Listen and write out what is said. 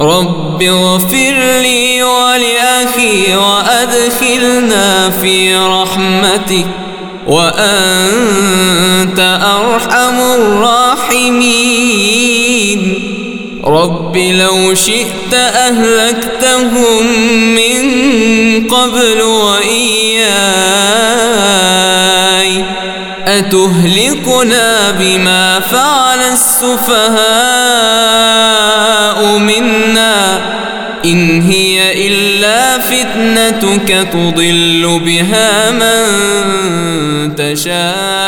رب اغفر لي ولأخي وأدخلنا في رحمتك وأنت أرحم الراحمين. رب لو شئت أهلكتهم من قبل وإياي أتهلكنا بما فعل السفهاء منا إن هي إلا فتنتك تضل بها من تشاء